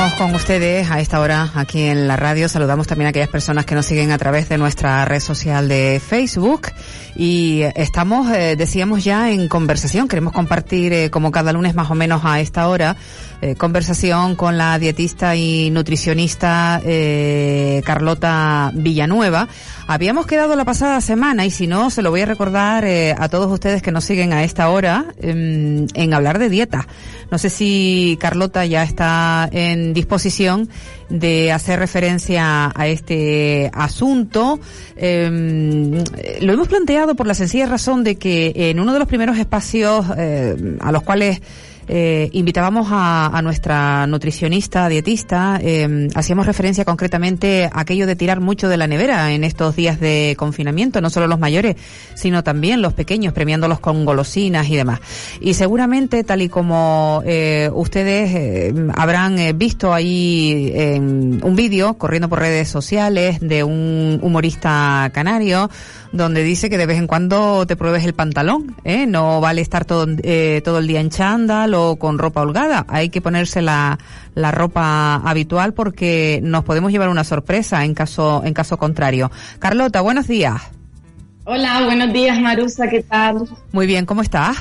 Estamos con ustedes a esta hora aquí en la radio. Saludamos también a aquellas personas que nos siguen a través de nuestra red social de Facebook. Y estamos, decíamos ya, en conversación. Queremos compartir, como cada lunes más o menos a esta hora, conversación con la dietista y nutricionista Carlota Villanueva. Habíamos quedado la pasada semana, y si no, se lo voy a recordar a todos ustedes que nos siguen a esta hora, en hablar de dieta. No sé si Carlota ya está en disposición de hacer referencia a este asunto. Lo hemos planteado por la sencilla razón de que en uno de los primeros espacios a los cuales invitábamos a nuestra nutricionista, dietista, hacíamos referencia concretamente a aquello de tirar mucho de la nevera en estos días de confinamiento, no solo los mayores, sino también los pequeños, premiándolos con golosinas y demás. Y seguramente, tal y como ustedes habrán visto ahí un vídeo corriendo por redes sociales de un humorista canario, donde dice que de vez en cuando te pruebes el pantalón, no vale estar todo el día en chándal o con ropa holgada. Hay que ponerse la ropa habitual porque nos podemos llevar una sorpresa en caso contrario. Carlota, buenos días. Hola, buenos días, Marusa, ¿qué tal? Muy bien, ¿cómo estás?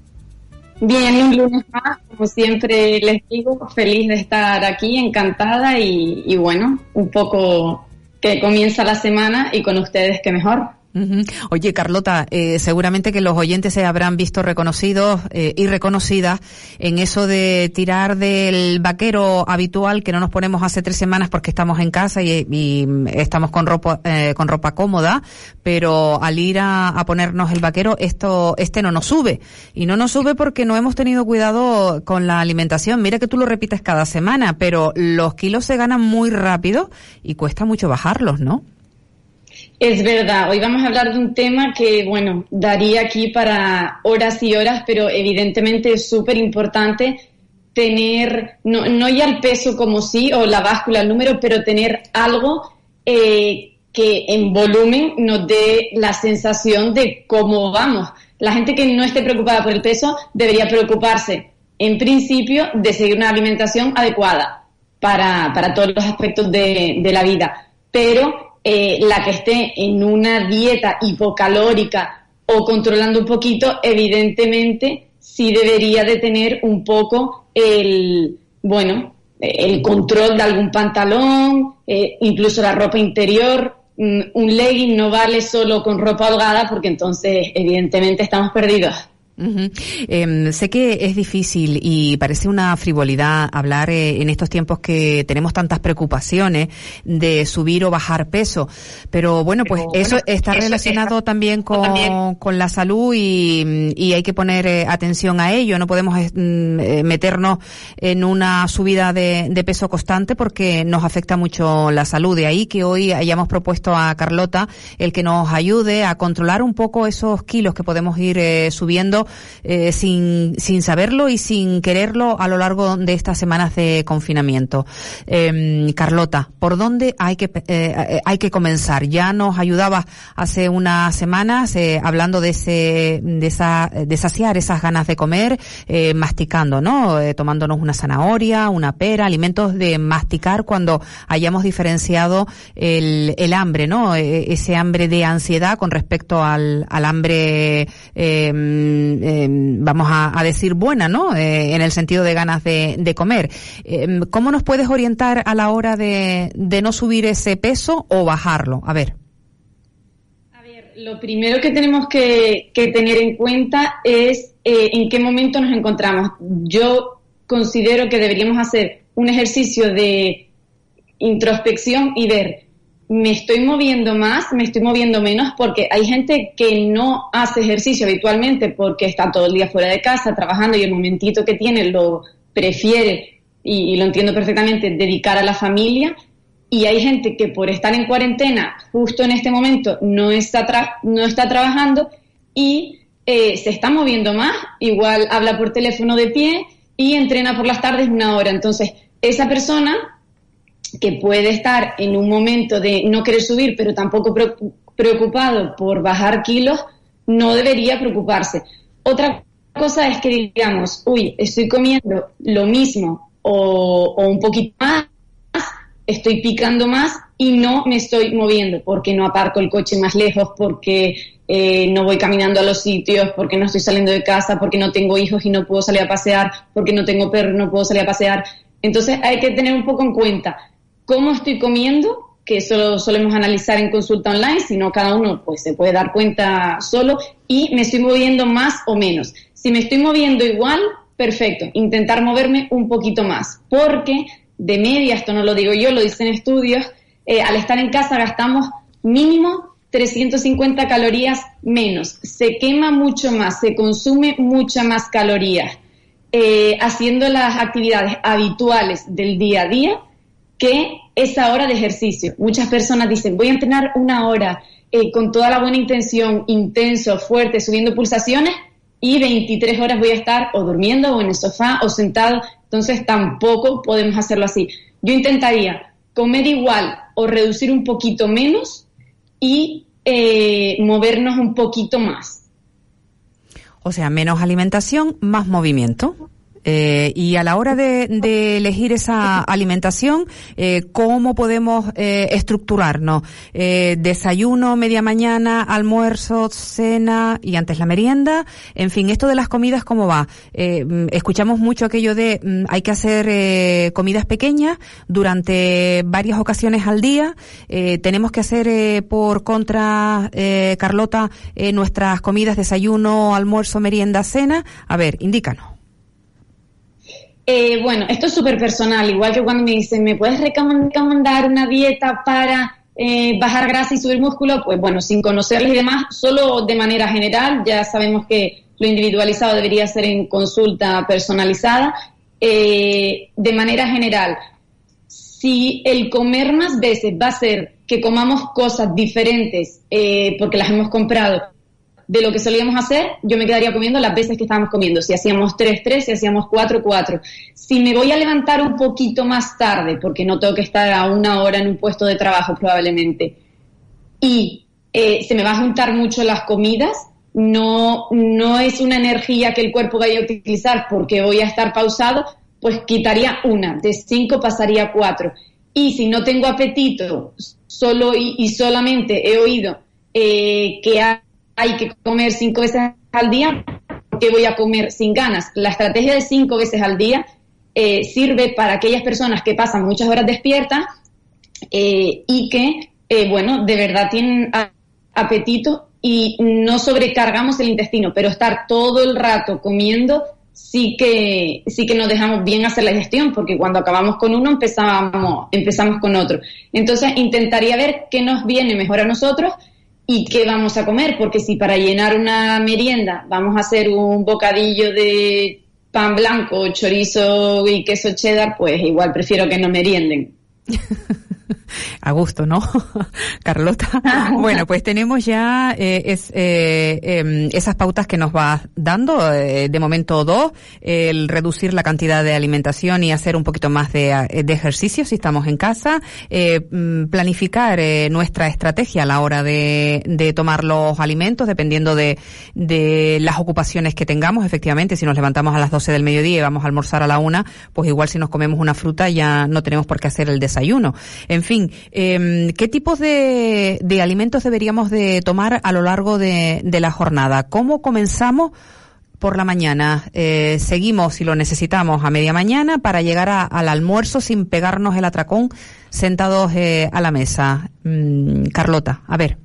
Bien, un lunes más, como siempre les digo, feliz de estar aquí, encantada y bueno, un poco que comienza la semana y con ustedes que mejor. Uh-huh. Oye, Carlota, seguramente que los oyentes se habrán visto reconocidos y reconocidas en eso de tirar del vaquero habitual que no nos ponemos hace 3 semanas porque estamos en casa y estamos con ropa cómoda, pero al ir a ponernos el vaquero, este no nos sube. Y no nos sube porque no hemos tenido cuidado con la alimentación. Mira que tú lo repites cada semana, pero los kilos se ganan muy rápido y cuesta mucho bajarlos, ¿no? Es verdad, hoy vamos a hablar de un tema que, bueno, daría aquí para horas y horas, pero evidentemente es súper importante tener, no ya el peso como sí, o la báscula, el número, pero tener algo que en volumen nos dé la sensación de cómo vamos. La gente que no esté preocupada por el peso debería preocuparse, en principio, de seguir una alimentación adecuada para todos los aspectos de la vida, pero la que esté en una dieta hipocalórica o controlando un poquito, evidentemente sí debería de tener un poco el control de algún pantalón, incluso la ropa interior. Un legging no vale solo con ropa holgada porque entonces evidentemente estamos perdidos. Uh-huh. Sé que es difícil y parece una frivolidad hablar en estos tiempos que tenemos tantas preocupaciones de subir o bajar peso, pero bueno, pues eso está relacionado también con la salud y hay que poner atención a ello. No podemos meternos en una subida de peso constante porque nos afecta mucho la salud. De ahí que hoy hayamos propuesto a Carlota el que nos ayude a controlar un poco esos kilos que podemos ir subiendo sin saberlo y sin quererlo a lo largo de estas semanas de confinamiento. Carlota, ¿por dónde hay que comenzar? Ya nos ayudabas hace unas semanas hablando de saciar esas ganas de comer, masticando, ¿no? Tomándonos una zanahoria, una pera, alimentos de masticar cuando hayamos diferenciado el hambre, ¿no? Ese hambre de ansiedad con respecto al hambre vamos a decir buena, ¿no? En el sentido de ganas de comer. ¿Cómo nos puedes orientar a la hora de no subir ese peso o bajarlo? A ver, lo primero que tenemos que tener en cuenta es en qué momento nos encontramos. Yo considero que deberíamos hacer un ejercicio de introspección y ver, ¿me estoy moviendo más? ¿Me estoy moviendo menos? Porque hay gente que no hace ejercicio habitualmente porque está todo el día fuera de casa trabajando y el momentito que tiene lo prefiere, y lo entiendo perfectamente, dedicar a la familia. Y hay gente que por estar en cuarentena justo en este momento no está trabajando y se está moviendo más. Igual habla por teléfono de pie y entrena por las tardes 1 hora. Entonces, esa persona que puede estar en un momento de no querer subir, pero tampoco preocupado por bajar kilos, no debería preocuparse. Otra cosa es que digamos, estoy comiendo lo mismo o un poquito más, estoy picando más y no me estoy moviendo porque no aparco el coche más lejos, porque no voy caminando a los sitios, porque no estoy saliendo de casa, porque no tengo hijos y no puedo salir a pasear, porque no tengo perro y no puedo salir a pasear. Entonces hay que tener un poco en cuenta cómo estoy comiendo, que eso lo solemos analizar en consulta online, si no cada uno pues se puede dar cuenta solo, y me estoy moviendo más o menos. Si me estoy moviendo igual, perfecto, intentar moverme un poquito más, porque de media, esto no lo digo yo, lo dicen estudios, al estar en casa gastamos mínimo 350 calorías menos, se quema mucho más, se consume mucha más calorías haciendo las actividades habituales del día a día que esa hora de ejercicio. Muchas personas dicen, voy a entrenar 1 hora con toda la buena intención, intenso, fuerte, subiendo pulsaciones, y 23 horas voy a estar o durmiendo o en el sofá o sentado. Entonces tampoco podemos hacerlo así. Yo intentaría comer igual o reducir un poquito menos y movernos un poquito más. O sea, menos alimentación, más movimiento. Y a la hora de elegir esa alimentación, ¿cómo podemos estructurarnos? Desayuno, media mañana, almuerzo, cena y antes la merienda. En fin, esto de las comidas, ¿cómo va? Escuchamos mucho aquello de hay que hacer comidas pequeñas durante varias ocasiones al día. Tenemos que hacer por contra, Carlota, nuestras comidas, desayuno, almuerzo, merienda, cena. A ver, indícanos. Bueno, esto es súper personal, igual que cuando me dicen, ¿me puedes recomendar una dieta para bajar grasa y subir músculo? Pues bueno, sin conocerles y demás, solo de manera general, ya sabemos que lo individualizado debería ser en consulta personalizada. De manera general, si el comer más veces va a ser que comamos cosas diferentes porque las hemos comprado de lo que solíamos hacer, yo me quedaría comiendo las veces que estábamos comiendo. Si hacíamos 3, si hacíamos 4. Si me voy a levantar un poquito más tarde, porque no tengo que estar a 1 hora en un puesto de trabajo probablemente, y se me va a juntar mucho las comidas, no es una energía que el cuerpo vaya a utilizar porque voy a estar pausado, pues quitaría 1, de 5 pasaría a 4. Y si no tengo apetito, solo y solamente he oído que hay que comer 5 veces al día, que voy a comer sin ganas. La estrategia de 5 veces al día sirve para aquellas personas que pasan muchas horas despiertas y que, de verdad tienen apetito y no sobrecargamos el intestino, pero estar todo el rato comiendo sí que nos dejamos bien hacer la digestión, porque cuando acabamos con uno empezamos con otro. Entonces intentaría ver qué nos viene mejor a nosotros y qué vamos a comer, porque si para llenar una merienda vamos a hacer un bocadillo de pan blanco, chorizo y queso cheddar, pues igual prefiero que no merienden. A gusto, ¿no? Carlota. Bueno, pues tenemos ya esas pautas que nos vas dando. De momento 2, el reducir la cantidad de alimentación y hacer un poquito más de ejercicio si estamos en casa. Planificar nuestra estrategia a la hora de tomar los alimentos, dependiendo de las ocupaciones que tengamos. Efectivamente, si nos levantamos a las 12 del mediodía y vamos a almorzar a la 1, pues igual si nos comemos una fruta ya no tenemos por qué hacer el desayuno. En fin, ¿qué tipos de alimentos deberíamos de tomar a lo largo de la jornada? ¿Cómo comenzamos por la mañana? Seguimos, si lo necesitamos, a media mañana para llegar al almuerzo sin pegarnos el atracón sentados a la mesa. Carlota, a ver.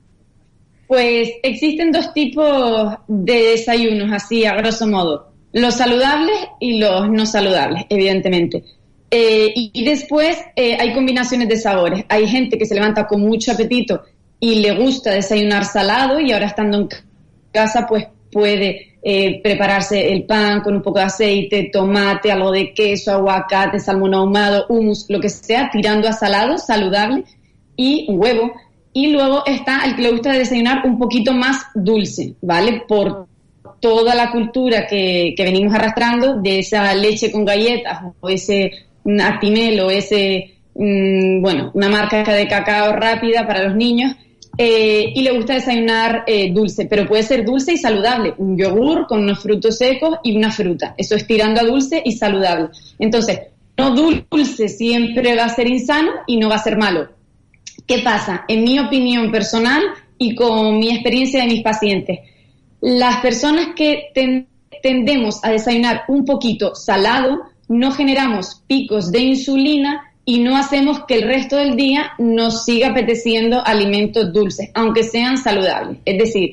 Pues existen 2 tipos de desayunos, así a grosso modo. Los saludables y los no saludables, evidentemente. Y después hay combinaciones de sabores. Hay gente que se levanta con mucho apetito y le gusta desayunar salado, y ahora estando en casa pues puede prepararse el pan con un poco de aceite, tomate, algo de queso, aguacate, salmón ahumado, hummus, lo que sea, tirando a salado, saludable, y huevo. Y luego está el que le gusta desayunar un poquito más dulce, ¿vale? Por toda la cultura que venimos arrastrando de esa leche con galletas o ese Actimel o una marca de cacao rápida para los niños, y le gusta desayunar dulce, pero puede ser dulce y saludable, un yogur con unos frutos secos y una fruta. Eso es tirando a dulce y saludable. Entonces, dulce siempre va a ser insano y no va a ser malo. ¿Qué pasa? En mi opinión personal y con mi experiencia de mis pacientes, las personas que tendemos a desayunar un poquito salado, no generamos picos de insulina y no hacemos que el resto del día nos siga apeteciendo alimentos dulces, aunque sean saludables. Es decir,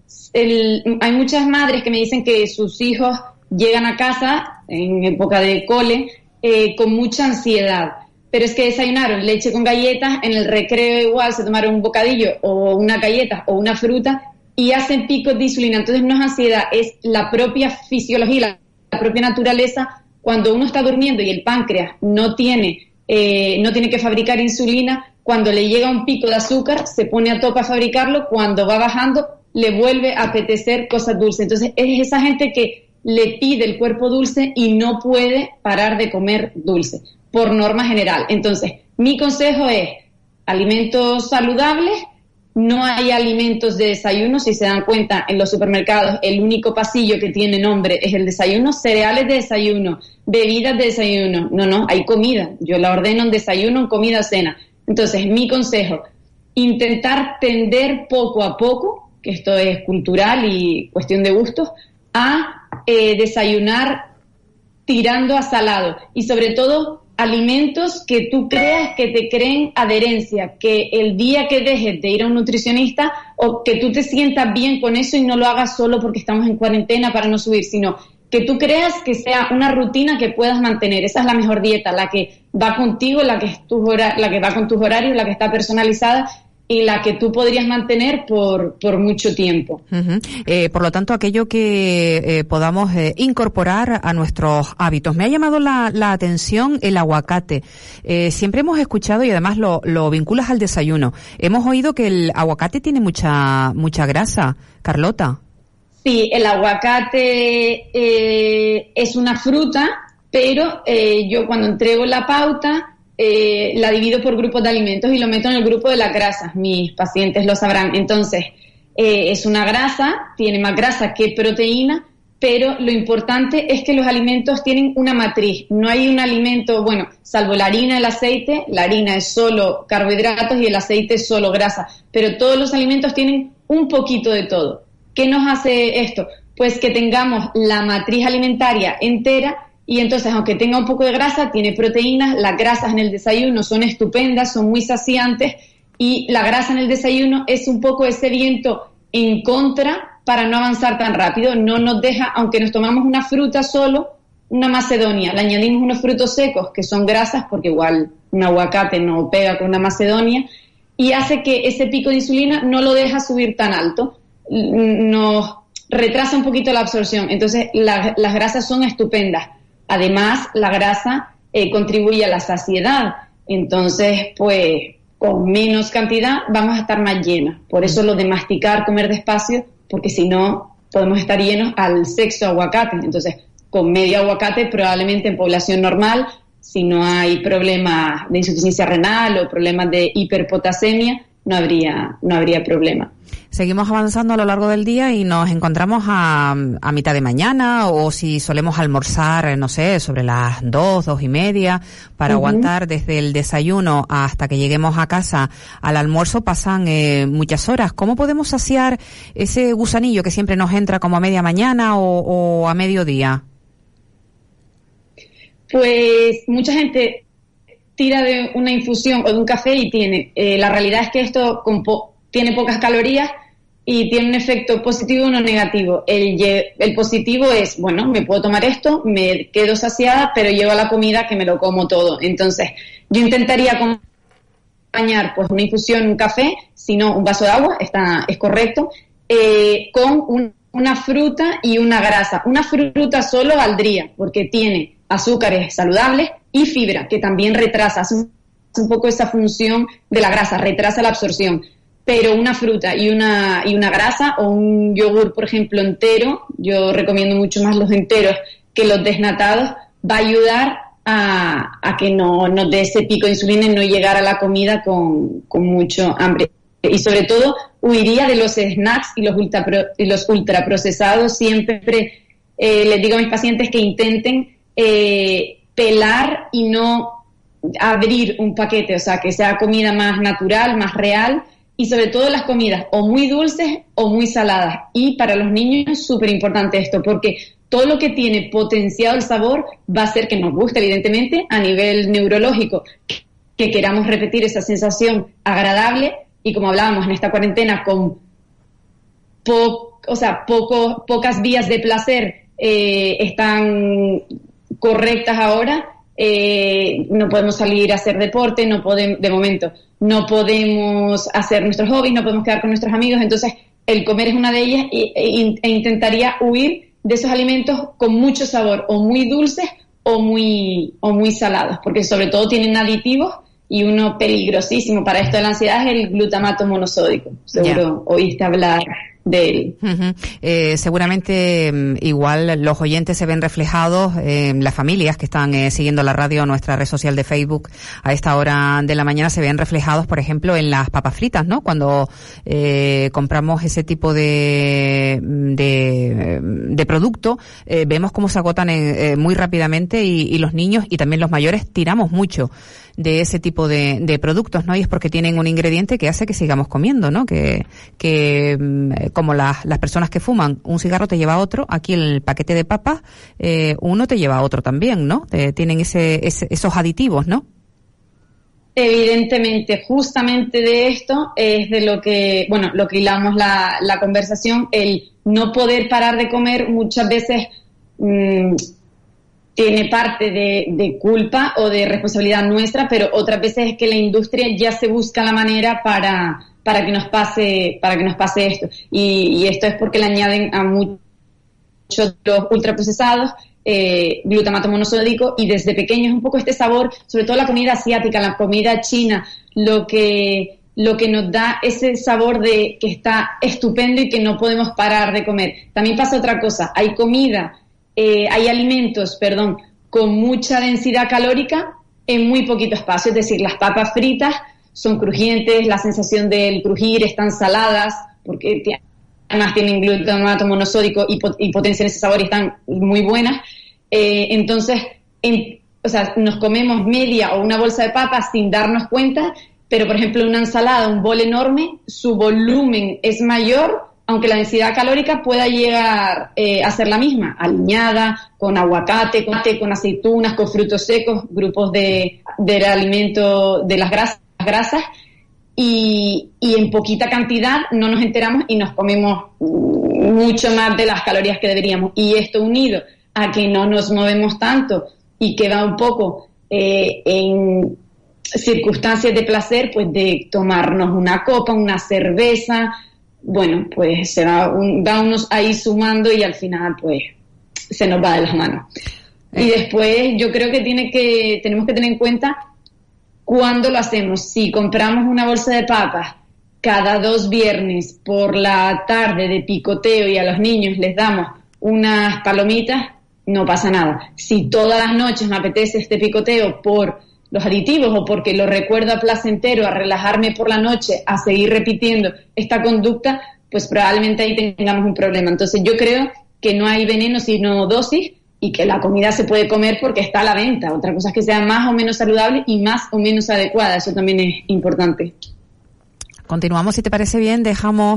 hay muchas madres que me dicen que sus hijos llegan a casa en época de cole con mucha ansiedad, pero es que desayunaron leche con galletas, en el recreo igual se tomaron un bocadillo o una galleta o una fruta y hacen picos de insulina. Entonces no es ansiedad, es la propia fisiología, la propia naturaleza. Cuando uno está durmiendo y el páncreas no tiene que fabricar insulina, cuando le llega un pico de azúcar se pone a tope a fabricarlo, cuando va bajando le vuelve a apetecer cosas dulces. Entonces es esa gente que le pide el cuerpo dulce y no puede parar de comer dulce, por norma general. Entonces, mi consejo es alimentos saludables. No hay alimentos de desayuno, si se dan cuenta, en los supermercados el único pasillo que tiene nombre es el desayuno, cereales de desayuno, bebidas de desayuno. No, hay comida. Yo la ordeno en desayuno, en comida, cena. Entonces, mi consejo, intentar tender poco a poco, que esto es cultural y cuestión de gustos, a desayunar tirando a salado y sobre todo alimentos que tú creas que te creen adherencia, que el día que dejes de ir a un nutricionista o que tú te sientas bien con eso y no lo hagas solo porque estamos en cuarentena para no subir, sino que tú creas que sea una rutina que puedas mantener. Esa es la mejor dieta, la que va contigo, la que va con tus horarios, la que está personalizada y la que tú podrías mantener por mucho tiempo. Por lo tanto, aquello que podamos incorporar a nuestros hábitos. Me ha llamado la atención el aguacate. Siempre hemos escuchado, y además lo vinculas al desayuno, hemos oído que el aguacate tiene mucha grasa. Carlota. Sí, el aguacate es una fruta, pero yo cuando entrego la pauta la divido por grupos de alimentos y lo meto en el grupo de las grasas. Mis pacientes lo sabrán. Entonces, es una grasa, tiene más grasa que proteína, pero lo importante es que los alimentos tienen una matriz. No hay un alimento, bueno, salvo la harina, el aceite. La harina es solo carbohidratos y el aceite es solo grasa, pero todos los alimentos tienen un poquito de todo. ¿Qué nos hace esto? Pues que tengamos la matriz alimentaria entera. Y entonces, aunque tenga un poco de grasa, tiene proteínas. Las grasas en el desayuno son estupendas, son muy saciantes, y la grasa en el desayuno es un poco ese viento en contra para no avanzar tan rápido. No nos deja, aunque nos tomamos una fruta solo, una macedonia, le añadimos unos frutos secos que son grasas, porque igual un aguacate no pega con una macedonia, y hace que ese pico de insulina no lo deja subir tan alto, nos retrasa un poquito la absorción. Entonces, las grasas son estupendas. Además, la grasa contribuye a la saciedad. Entonces, pues, con menos cantidad vamos a estar más llenas. Por eso lo de masticar, comer despacio, porque si no podemos estar llenos al sexto aguacate. Entonces, con medio aguacate, probablemente en población normal, si no hay problemas de insuficiencia renal o problemas de hiperpotasemia, no habría problema. Seguimos avanzando a lo largo del día y nos encontramos a mitad de mañana, o si solemos almorzar, no sé, sobre las 2:30, para aguantar desde el desayuno hasta que lleguemos a casa al almuerzo pasan muchas horas. ¿Cómo podemos saciar ese gusanillo que siempre nos entra como a media mañana o a mediodía? Pues mucha gente tira de una infusión o de un café y tiene. La realidad es que esto tiene pocas calorías y tiene un efecto positivo o no negativo. El positivo es, bueno, me puedo tomar esto, me quedo saciada, pero llevo a la comida que me lo como todo. Entonces, yo intentaría acompañar pues una infusión, un café, si no un vaso de agua, es correcto, con una fruta y una grasa. Una fruta solo valdría, porque tiene azúcares saludables y fibra, que también retrasa, hace un poco esa función de la grasa, retrasa la absorción. Pero una fruta y una grasa, o un yogur, por ejemplo, entero, yo recomiendo mucho más los enteros que los desnatados, va a ayudar a que no nos dé ese pico de insulina y no llegar a la comida con mucho hambre. Y sobre todo, huiría de los snacks y los ultraprocesados. Siempre les digo a mis pacientes que intenten pelar y no abrir un paquete, o sea, que sea comida más natural, más real, y sobre todo las comidas o muy dulces o muy saladas. Y para los niños es súper importante esto, porque todo lo que tiene potenciado el sabor va a hacer que nos guste, evidentemente, a nivel neurológico, que queramos repetir esa sensación agradable, y como hablábamos en esta cuarentena, con pocas vías de placer están correctas ahora, no podemos salir a hacer deporte, de momento no podemos hacer nuestros hobbies, no podemos quedar con nuestros amigos, entonces el comer es una de ellas, e intentaría huir de esos alimentos con mucho sabor, o muy dulces o muy salados, porque sobre todo tienen aditivos, y uno peligrosísimo para esto de la ansiedad es el glutamato monosódico. Seguro oíste hablar de él. Seguramente igual los oyentes se ven reflejados, las familias que están siguiendo la radio, nuestra red social de Facebook a esta hora de la mañana, se ven reflejados, por ejemplo, en las papas fritas, ¿no? Cuando compramos ese tipo de producto, vemos cómo se agotan muy rápidamente, y los niños y también los mayores tiramos mucho de ese tipo de productos, ¿no? Y es porque tienen un ingrediente que hace que sigamos comiendo, ¿no? Que como las personas que fuman, un cigarro te lleva a otro, aquí el paquete de papas, uno te lleva a otro también, ¿no? Tienen esos aditivos, ¿no? Evidentemente, justamente de esto es de lo que hilamos la conversación, el no poder parar de comer muchas veces tiene parte de culpa o de responsabilidad nuestra, pero otras veces es que la industria ya se busca la manera para que nos pase esto. Y esto es porque le añaden a muchos de los ultraprocesados glutamato monosódico, y desde pequeños un poco este sabor, sobre todo la comida asiática, la comida china, lo que nos da ese sabor de que está estupendo y que no podemos parar de comer. También pasa otra cosa, hay alimentos, con mucha densidad calórica en muy poquito espacio, es decir, las papas fritas son crujientes, la sensación del crujir, están saladas, porque además tienen glutamato monosódico y potencian ese sabor y están muy buenas. Entonces, nos comemos media o una bolsa de papas sin darnos cuenta, pero por ejemplo una ensalada, un bol enorme, su volumen es mayor, aunque la densidad calórica pueda llegar a ser la misma, aliñada, con aguacate, con aceitunas, con frutos secos, grupos del alimento de las grasas, y en poquita cantidad no nos enteramos y nos comemos mucho más de las calorías que deberíamos. Y esto unido a que no nos movemos tanto y queda un poco en circunstancias de placer, pues de tomarnos una copa, una cerveza, bueno, pues se va unos ahí sumando y al final pues se nos va de las manos. Y después yo creo que tenemos que tener en cuenta cuándo lo hacemos. Si compramos una bolsa de papas cada 2 viernes por la tarde de picoteo y a los niños les damos unas palomitas, no pasa nada. Si todas las noches me apetece este picoteo por los aditivos o porque lo recuerdo a placentero, a relajarme por la noche, a seguir repitiendo esta conducta, pues probablemente ahí tengamos un problema. Entonces yo creo que no hay veneno sino dosis, y que la comida se puede comer porque está a la venta. Otra cosa es que sea más o menos saludable y más o menos adecuada, eso también es importante. Continuamos, si te parece bien, dejamos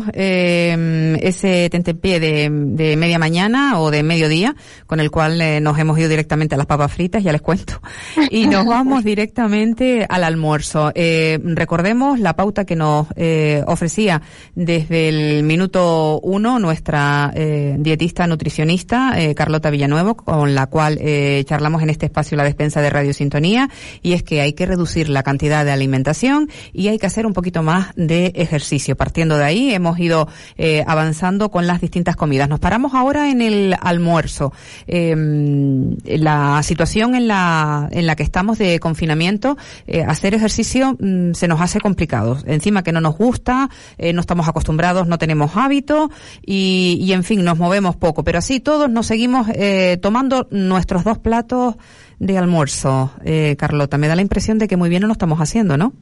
ese tentempié de media mañana o de mediodía, con el cual nos hemos ido directamente a las papas fritas, ya les cuento, y nos vamos directamente al almuerzo. Recordemos la pauta que nos ofrecía desde el minuto 1 nuestra dietista nutricionista Carlota Villanuevo, con la cual charlamos en este espacio La Despensa de Radio Sintonía, y es que hay que reducir la cantidad de alimentación y hay que hacer un poquito más de ejercicio. Partiendo de ahí hemos ido avanzando con las distintas comidas. Nos paramos ahora en el almuerzo. La situación en la que estamos de confinamiento, hacer ejercicio se nos hace complicado. Encima que no nos gusta, no estamos acostumbrados, no tenemos hábito y en fin, nos movemos poco. Pero así todos nos seguimos tomando nuestros 2 platos de almuerzo. Carlota, me da la impresión de que muy bien no lo estamos haciendo, ¿no?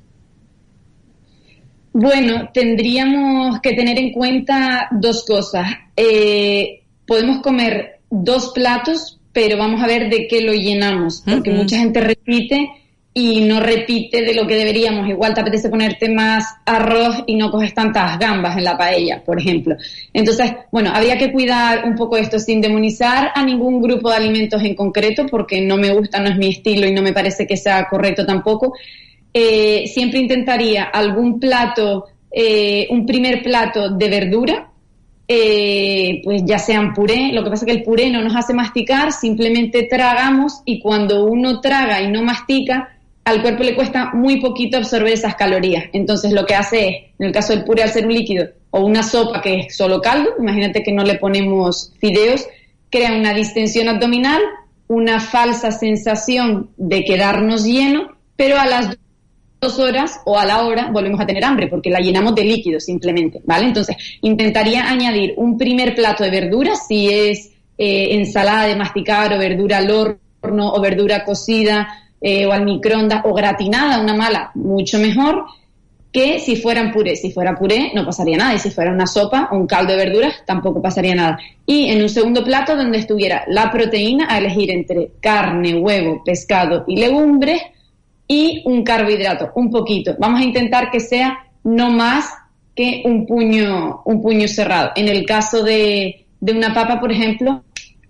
Bueno, tendríamos que tener en cuenta 2 cosas. Podemos comer 2 platos, pero vamos a ver de qué lo llenamos, porque mucha gente repite y no repite de lo que deberíamos. Igual te apetece ponerte más arroz y no coges tantas gambas en la paella, por ejemplo. Entonces, bueno, habría que cuidar un poco esto sin demonizar a ningún grupo de alimentos en concreto, porque no me gusta, no es mi estilo y no me parece que sea correcto tampoco. Siempre intentaría algún plato, un primer plato de verdura, pues ya sean puré. Lo que pasa es que el puré no nos hace masticar, simplemente tragamos, y cuando uno traga y no mastica, al cuerpo le cuesta muy poquito absorber esas calorías. Entonces lo que hace es, en el caso del puré, al ser un líquido, o una sopa que es solo caldo, imagínate que no le ponemos fideos, crea una distensión abdominal, una falsa sensación de quedarnos lleno, pero a las 2 horas o a la hora volvemos a tener hambre porque la llenamos de líquido simplemente, ¿vale? Entonces intentaría añadir un primer plato de verduras, si es ensalada de masticar o verdura al horno o verdura cocida o al microondas o gratinada, una mala, mucho mejor que si fueran puré. Si fuera puré no pasaría nada, y si fuera una sopa o un caldo de verduras tampoco pasaría nada. Y en un segundo plato donde estuviera la proteína, a elegir entre carne, huevo, pescado y legumbres, y un carbohidrato, un poquito. Vamos a intentar que sea no más que un puño cerrado. En el caso de una papa, por ejemplo,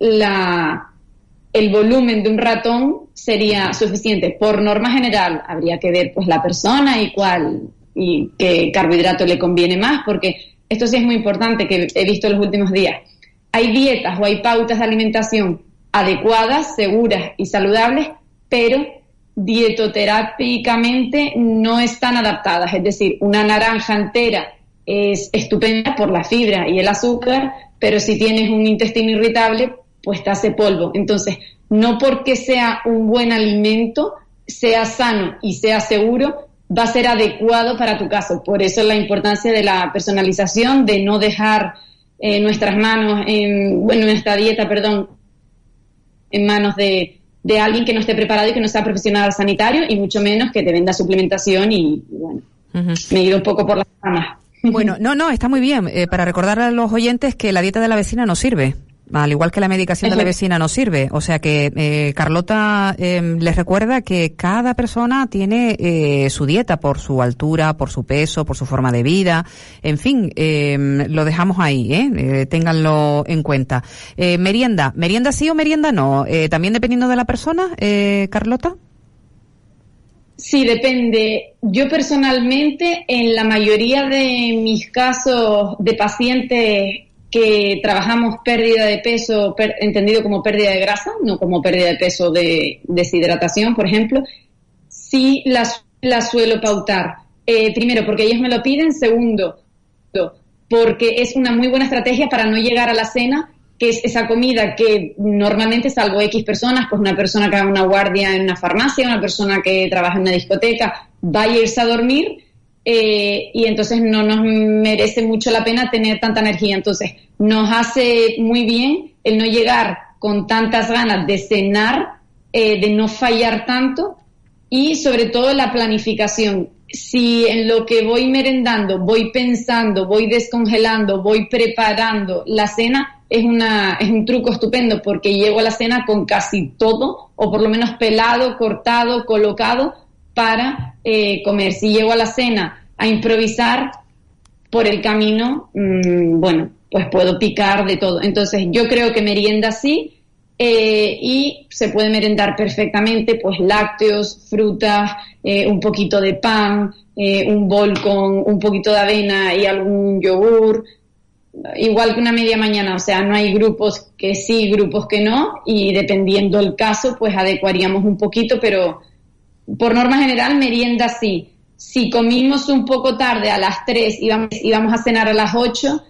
el volumen de un ratón sería suficiente. Por norma general, habría que ver pues la persona y qué carbohidrato le conviene más, porque esto sí es muy importante, que he visto en los últimos días. Hay dietas o hay pautas de alimentación adecuadas, seguras y saludables, pero dietoterápicamente no están adaptadas. Es decir, una naranja entera es estupenda por la fibra y el azúcar, pero si tienes un intestino irritable, pues te hace polvo. Entonces, no porque sea un buen alimento, sea sano y sea seguro, va a ser adecuado para tu caso. Por eso la importancia de la personalización, de no dejar nuestra dieta, en manos de alguien que no esté preparado y que no sea profesional sanitario, y mucho menos que te venda suplementación y bueno, me he ido un poco por las ramas. Bueno, no, está muy bien. Para recordar a los oyentes que la dieta de la vecina no sirve. Al igual que la medicación de la vecina no sirve. O sea que Carlota les recuerda que cada persona tiene su dieta por su altura, por su peso, por su forma de vida. En fin, lo dejamos ahí, ténganlo en cuenta. Merienda sí o merienda no. También dependiendo de la persona, Carlota. Sí, depende. Yo personalmente, en la mayoría de mis casos de pacientes que trabajamos pérdida de peso, entendido como pérdida de grasa, no como pérdida de peso de deshidratación, por ejemplo, sí la suelo pautar. Primero, porque ellos me lo piden. Segundo, porque es una muy buena estrategia para no llegar a la cena, que es esa comida que normalmente, salvo X personas, pues una persona que haga una guardia en una farmacia, una persona que trabaja en una discoteca, vaya a irse a dormir, y entonces no nos merece mucho la pena tener tanta energía. Entonces nos hace muy bien el no llegar con tantas ganas de cenar, de no fallar tanto, y sobre todo la planificación. Si en lo que voy merendando, voy pensando, voy descongelando, voy preparando la cena, es un truco estupendo, porque llego a la cena con casi todo, o por lo menos pelado, cortado, colocado para comer. Si llego a la cena a improvisar por el camino, pues puedo picar de todo. Entonces yo creo que merienda sí, y se puede merendar perfectamente pues lácteos, frutas, un poquito de pan, un bol con un poquito de avena y algún yogur, igual que una media mañana. O sea, no hay grupos que sí, grupos que no, y dependiendo el caso pues adecuaríamos un poquito, pero por norma general merienda sí. Si comimos un poco tarde, a las 3 y vamos a cenar a las 8,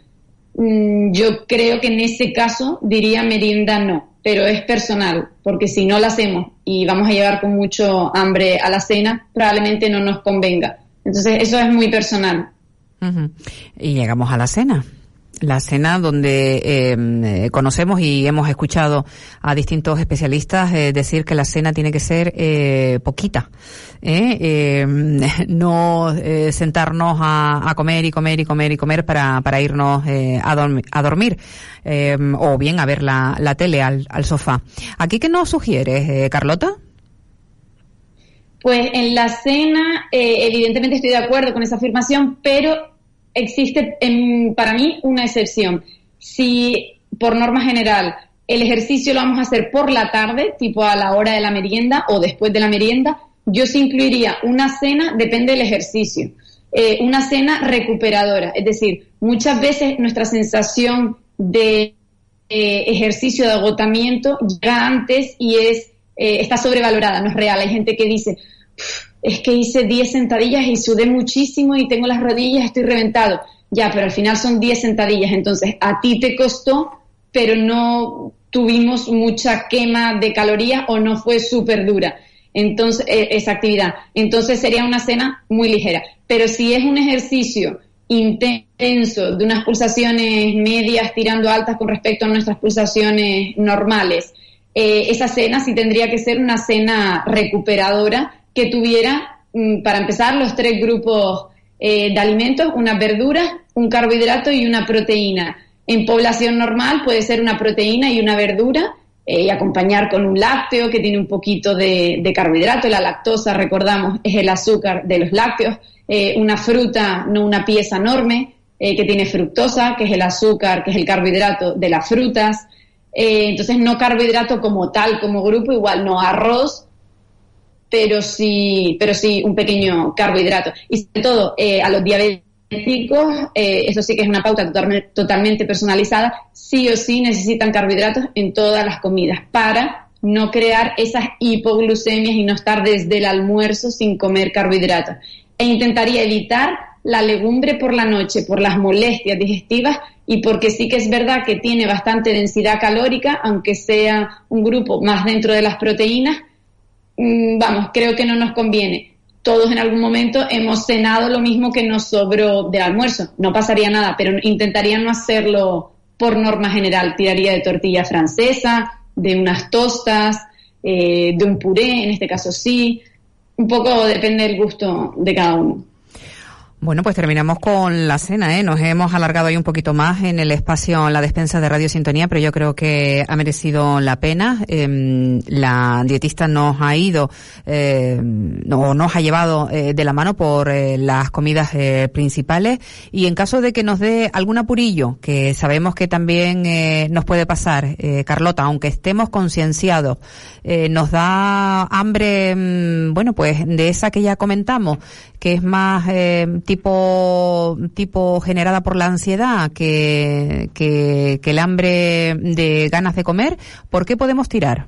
yo creo que en ese caso diría merienda no, pero es personal, porque si no la hacemos y vamos a llegar con mucho hambre a la cena, probablemente no nos convenga. Entonces eso es muy personal. Y llegamos a la cena. La cena donde conocemos y hemos escuchado a distintos especialistas decir que la cena tiene que ser poquita, no sentarnos a comer y comer y comer y comer para irnos a dormir, o bien a ver la tele al sofá. ¿Aquí qué nos sugieres, Carlota? Pues en la cena, evidentemente estoy de acuerdo con esa afirmación, pero existe para mí una excepción. Si por norma general el ejercicio lo vamos a hacer por la tarde, tipo a la hora de la merienda o después de la merienda, yo sí incluiría una cena, depende del ejercicio, una cena recuperadora. Es decir, muchas veces nuestra sensación de ejercicio, de agotamiento, llega antes y está sobrevalorada, no es real. Hay gente que dice, es que hice 10 sentadillas y sudé muchísimo y tengo las rodillas, estoy reventado. Ya, pero al final son 10 sentadillas, entonces a ti te costó, pero no tuvimos mucha quema de calorías o no fue súper dura. Entonces, esa actividad. Entonces sería una cena muy ligera. Pero si es un ejercicio intenso, de unas pulsaciones medias tirando altas con respecto a nuestras pulsaciones normales, esa cena sí tendría que ser una cena recuperadora que tuviera, para empezar, los 3 grupos de alimentos, unas verduras, un carbohidrato y una proteína. En población normal puede ser una proteína y una verdura, y acompañar con un lácteo que tiene un poquito de carbohidrato. La lactosa, recordamos, es el azúcar de los lácteos. Una fruta, no una pieza enorme, que tiene fructosa, que es el azúcar, que es el carbohidrato de las frutas. Entonces no carbohidrato como tal, como grupo, igual no arroz, pero sí un pequeño carbohidrato. Y sobre todo a los diabéticos, eso sí que es una pauta totalmente personalizada, sí o sí necesitan carbohidratos en todas las comidas para no crear esas hipoglucemias y no estar desde el almuerzo sin comer carbohidratos. E intentaría evitar la legumbre por la noche, por las molestias digestivas y porque sí que es verdad que tiene bastante densidad calórica, aunque sea un grupo más dentro de las proteínas. Creo que no nos conviene. Todos en algún momento hemos cenado lo mismo que nos sobró del almuerzo. No pasaría nada, pero intentaría no hacerlo por norma general. Tiraría de tortilla francesa, de unas tostas, de un puré, en este caso sí. Un poco depende del gusto de cada uno. Bueno, pues terminamos con la cena, Nos hemos alargado ahí un poquito más en el espacio, en la despensa de Radio Sintonía, pero yo creo que ha merecido la pena. La dietista nos ha ido, nos ha llevado de la mano por las comidas principales, y en caso de que nos dé algún apurillo, que sabemos que también nos puede pasar, Carlota, aunque estemos concienciados, nos da hambre, pues de esa que ya comentamos, que es más tipo generada por la ansiedad que el hambre de ganas de comer, ¿por qué podemos tirar?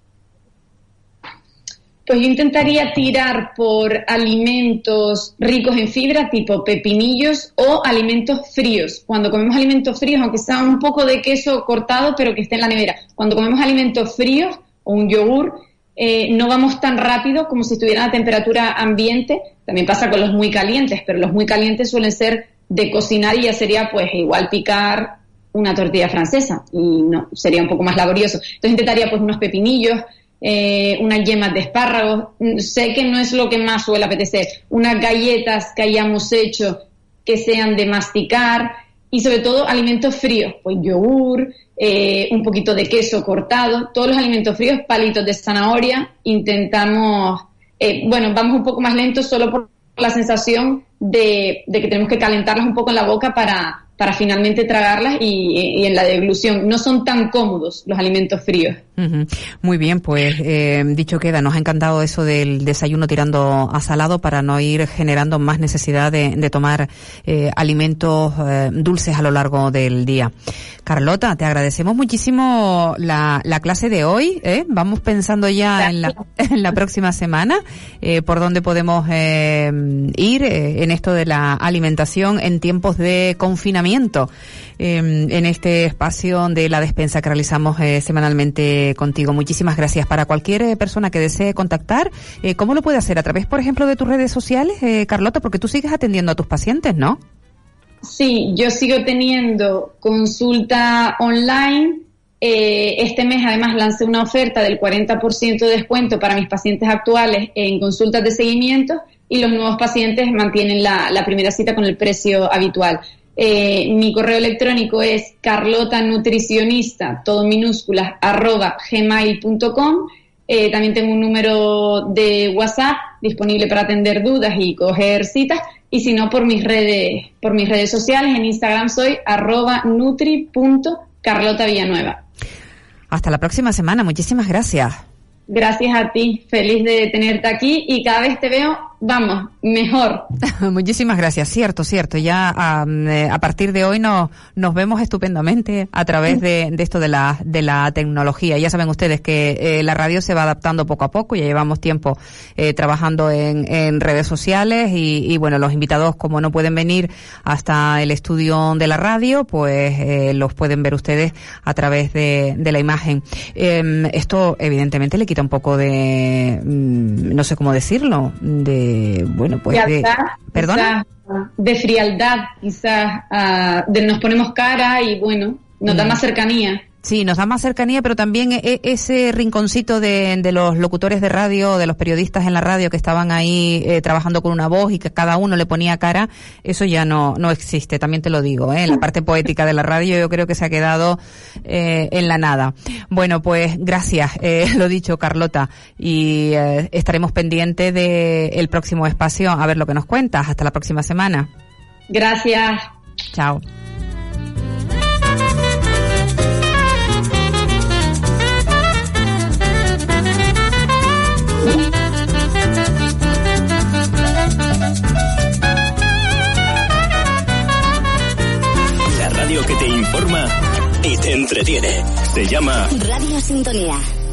Pues yo intentaría tirar por alimentos ricos en fibra, tipo pepinillos, o alimentos fríos. Cuando comemos alimentos fríos, aunque sea un poco de queso cortado, pero que esté en la nevera, cuando comemos alimentos fríos o un yogur, no vamos tan rápido como si estuvieran a temperatura ambiente. También pasa con los muy calientes, pero los muy calientes suelen ser de cocinar y ya sería pues igual picar una tortilla francesa y no, sería un poco más laborioso. Entonces intentaría pues unos pepinillos, unas yemas de espárragos. Sé que no es lo que más suele apetecer. Unas galletas que hayamos hecho que sean de masticar y sobre todo alimentos fríos, pues yogur, un poquito de queso cortado, todos los alimentos fríos, palitos de zanahoria. Intentamos, vamos un poco más lentos solo por la sensación de que tenemos que calentarlas un poco en la boca para finalmente tragarlas y en la deglución. No son tan cómodos los alimentos fríos. Uh-huh. Muy bien, pues dicho queda. Nos ha encantado eso del desayuno tirando a salado para no ir generando más necesidad de tomar alimentos dulces a lo largo del día. Carlota, te agradecemos muchísimo la clase de hoy. Vamos pensando ya en la próxima semana por dónde podemos ir en esto de la alimentación en tiempos de confinamiento. En este espacio de la despensa que realizamos semanalmente contigo. Muchísimas gracias. Para cualquier persona que desee contactar, ¿cómo lo puede hacer? A través, por ejemplo, de tus redes sociales, Carlota, porque tú sigues atendiendo a tus pacientes, ¿no? Sí, yo sigo teniendo consulta online. Este mes además lancé una oferta del 40% de descuento para mis pacientes actuales en consultas de seguimiento, y los nuevos pacientes mantienen la primera cita con el precio habitual. Mi correo electrónico es carlotanutricionista, todo minúsculas, @gmail.com. También tengo un número de WhatsApp disponible para atender dudas y coger citas, y si no, por mis redes sociales. En Instagram soy @nutri.carlotavillanueva. Hasta la próxima semana. Muchísimas gracias. Gracias a ti. Feliz de tenerte aquí, y cada vez te veo, vamos, mejor. Muchísimas gracias. Cierto. Ya a partir de hoy nos vemos estupendamente a través de esto de la tecnología. Ya saben ustedes que la radio se va adaptando poco a poco. Ya llevamos tiempo trabajando en redes sociales, y bueno, los invitados, como no pueden venir hasta el estudio de la radio, pues los pueden ver ustedes a través de la imagen. Esto evidentemente le quita un poco de, no sé cómo decirlo, bueno, pues ¿perdona? De frialdad, quizás, nos ponemos cara y bueno, nos da más cercanía. Sí, nos da más cercanía, pero también ese rinconcito de los locutores de radio, de los periodistas en la radio que estaban ahí trabajando con una voz y que cada uno le ponía cara, eso ya no existe, también te lo digo, la parte poética de la radio yo creo que se ha quedado en la nada. Bueno, pues gracias, lo dicho, Carlota, y estaremos pendientes del próximo espacio a ver lo que nos cuentas. Hasta la próxima semana. Gracias. Chao. Que te informa y te entretiene. Se llama Radio Sintonía.